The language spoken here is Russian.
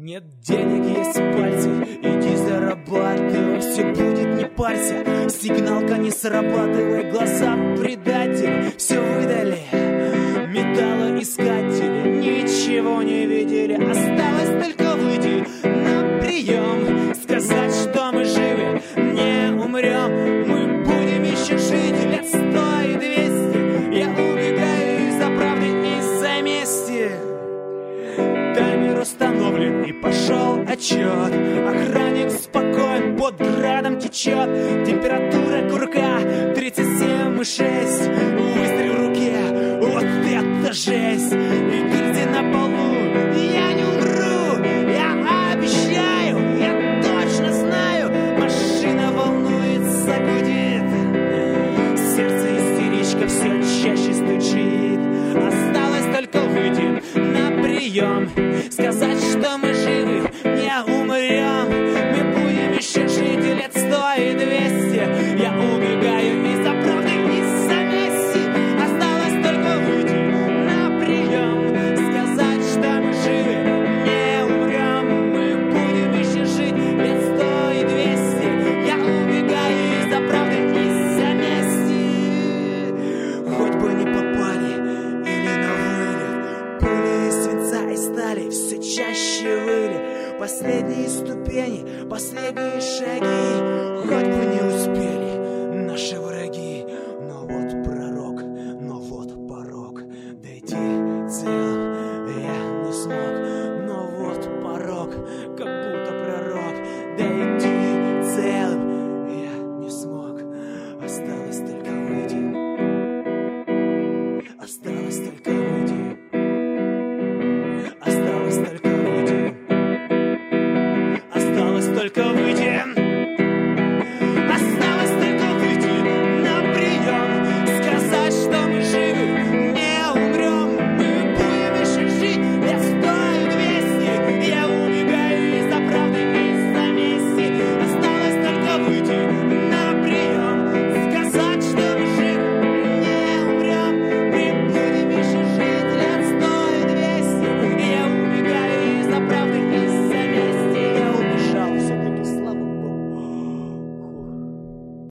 Нет денег, есть пальцы, иди зарабатывай, все будет, не парься. Сигналка не срабатывай, глаза предатель, все выдали. Металлоискатели ничего не видели, осталось только выйти на прием, сказать, что мы живы, не умрем, мы будем еще жить лет 100 и 200. Я убегаю из-за правды, из-за мести. Таймер установлен и пошел отчет. Охранник спокоен, под градом течет. Температура курка 37,6. Выстрел в руке, вот это жесть. И гильзы на полу, я не умру, я обещаю, я точно знаю. Машина волнуется, гудит, сердце истеричка все чаще стучит. Осталось только выйти на прием, сказать, что мы живы, не умрем, мы будем еще жить лет 100 и 200. Я убегаю из-за правды, из-за мести. Осталось только выйти на прием, сказать, что мы живы, не умрем, мы будем еще жить лет 100 и 200. Я убегаю из-за правды, из-за мести. Хоть бы не попали или на вылет, пули из свинца и стали все чаще выли. Последние ступени, последние шаги, хоть бы не успели наши враги.